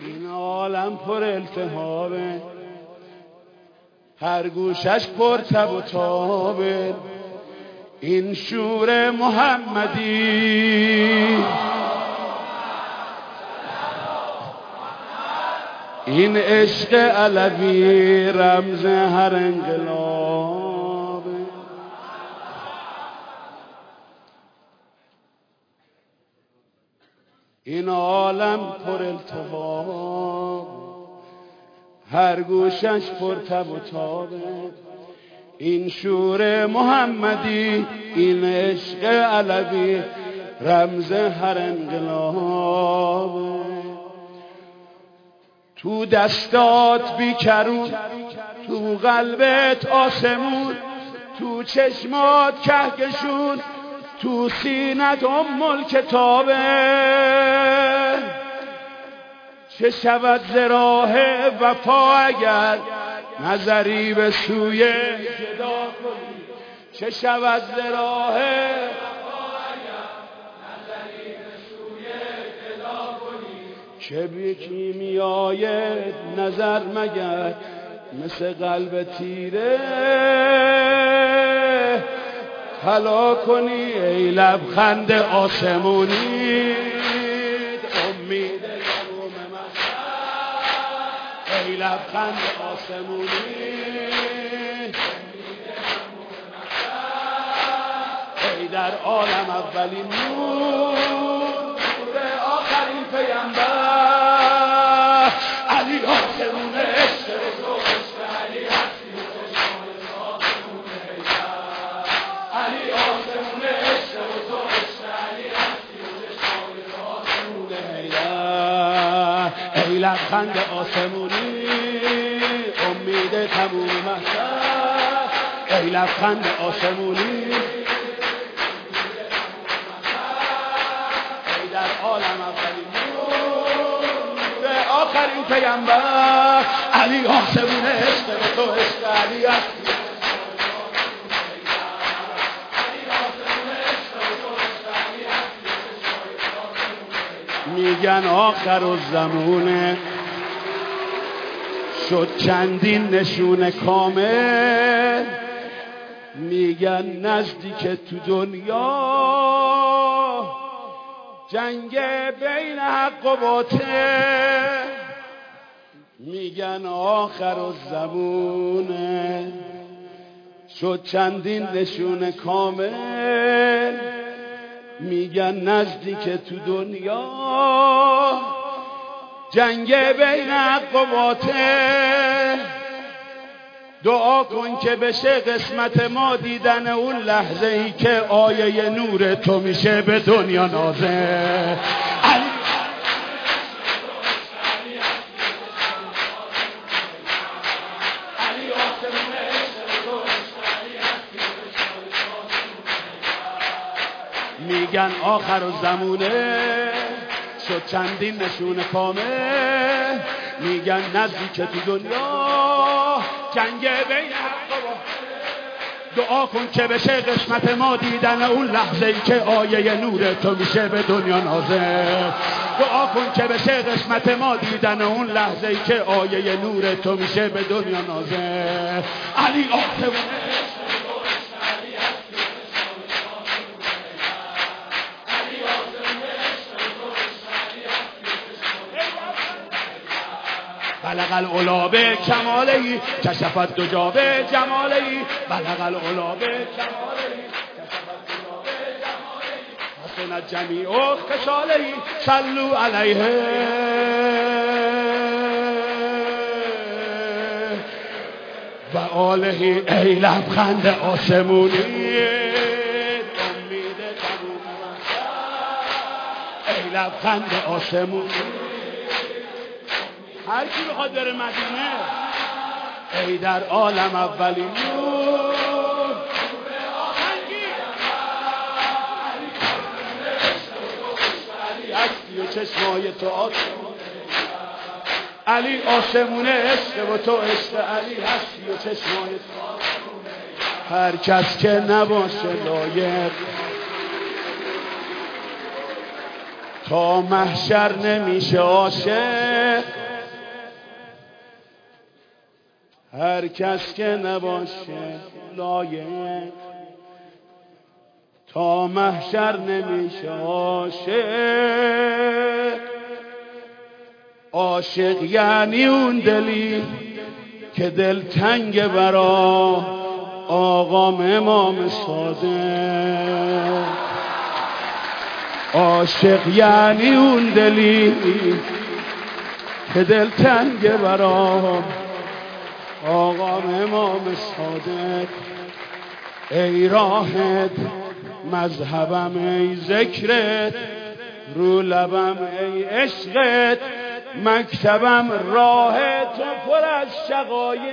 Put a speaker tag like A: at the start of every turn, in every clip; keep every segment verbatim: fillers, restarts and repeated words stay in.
A: این عالم پر التهابه، هر گوشش پر تب و تابه. این شور محمدی، این عشق علوی رمز هر انقلاب. این عالم پر التهاب، هر گوشش پر تب و تابه. این شور محمدی، این عشق علوی رمز هر انقلاب. تو دستات بیکرون، تو قلبت آسمون، تو چشمات کهکشون، تو سینت ام الکتابه. چه شود ز راه وفا اگر نظری به سوی جدا کنی؟ چه شود ز راه چه بی کیمیای نظر مگر مثل قلب تیره طلا کنی؟ ای لبخند آسمونی امید تموم مقصد، ای لبخند آسمونی ای در عالم اولین نور، آخرین پیامبر، علی آسمون عشق تو، عشق علی هستی و چشمان آسمون حیدر. علی آسمون عشق تو، عشق علی هستی و چشمان آسمون حیدر. ای لبخند آسمونی امید تموم محشر، ای لبخند آسمونی عالم اولین نور، آخرین پیامبر، علی آسمون عشق تو، عشق علی هستی. میگن آخر الزمونه شد چندین نشون کامل، میگن نزدیک تو دنیا جنگ بین حق و باطل. میگن آخر الزمونه شد چندین نشون کامل، میگن نزدیک تو دنیا جنگ بین حق و باطل. دعا کن که بشه قسمت ما دیدن اون لحظه ای که آیه نور تو میشه به دنیا نازل. میگن آخر الزمونه شد چندین نشون کامل، میگن نزدیک تو دنیا جنگ بین حق و باطل. دعا کن که بشه قسمت ما دیدن اون لحظه ای که آیه نور تو میشه به دنیا نازل. دعا کن که بشه قسمت ما دیدن اون لحظه ای که آیه نور تو میشه به دنیا نازل. علی آسمونه بلغ العلا به کمالهی کشفت دجا به جمالهی. بلغ العلا به کمالهی کشفت دجا به جمالهی. حسنت جمیع خصالهی صلوا علیه. و آلهی ای لبخند آسمونی امید تموم ای لبخند آسمونی. هر کی بخواد بره مدینه ای در عالم اولین نور، علی هستی و چشمای تو آسمون. علی آسمون عشق و تو عشق علی هستی و چشمای تو آسمون. هر کس که نباشه لایق تا محشر نمیشه عاشق، هر کس که نباشه لایق. تا محشر نمیشه عاشق، عاشق یعنی اون دلی که دل تنگ برا آقام امام صادق. عاشق یعنی اون دلی که دل تنگ برا آقام امام صادق. ای راهت مذهبم، ای ذکرت رو لبم، ای عشقت مکتبم، راه تو پر از شقایق.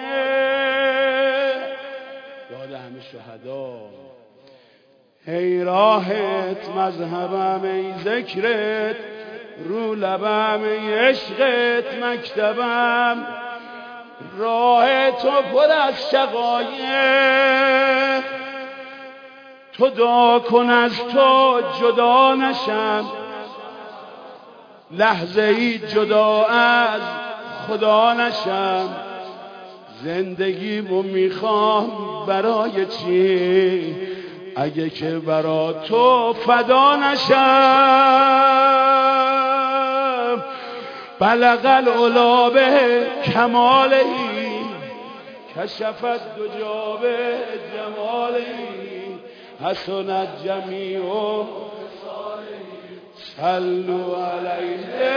A: یاد همه شهدا. ای راهت مذهبم، ای ذکرت رو لبم، ای عشقت مکتبم، راه تو پر از شقایق. تو دعا کن از تو جدا نشم، لحظه ای جدا از خدا نشم. زندگیمو میخوام برای چی اگه که برا تو فدا نشم. بلغ العلا به کمالی کشفت دجا به جمالی، حسنت جمیع صلوا علیه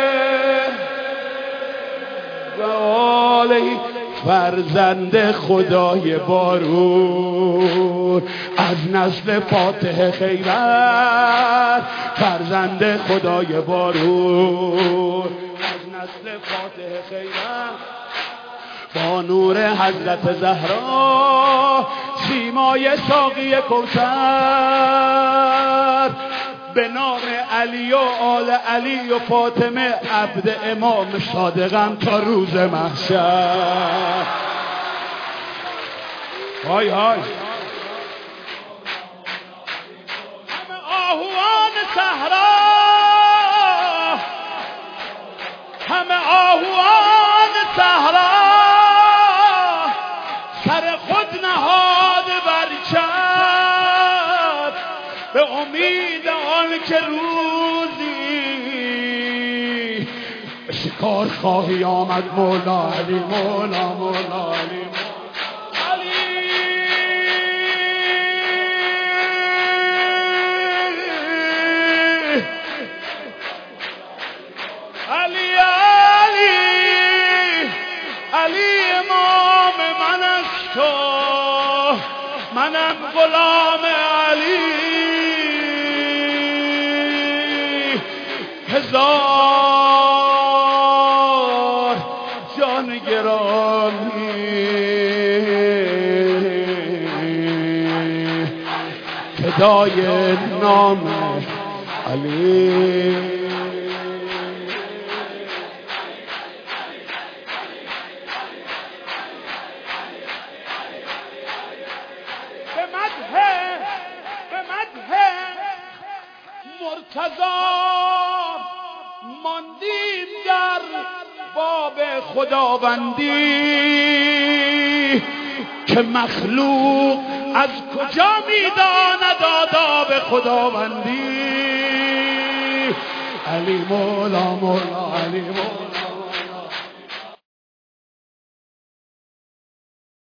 A: و آله. فرزند خدای بارون از نسل فاتح خیرت، فرزند خدای بارون از نسل فاتح خیرت. با نور حضرت زهرا سیمای ساقی کوثر، به نام علی و آل علی و فاطمه عبد امام صادقم تا روز محشر. های های همه آهوان صحرا، همه آهوان صحرا سر خود نهاد بر چپ، به امید آن که روزی شکار خواهی آمد. مولا علی، مولا مولا علی، علی علی علی امام من است تو، منم غلام علی. هزار جان گرامی فدای نام علی. مرتضی ماندیم در باب خداوندی، که مخلوق از کجا میداند آداب خداوندی. علی مولا مولا علی مولا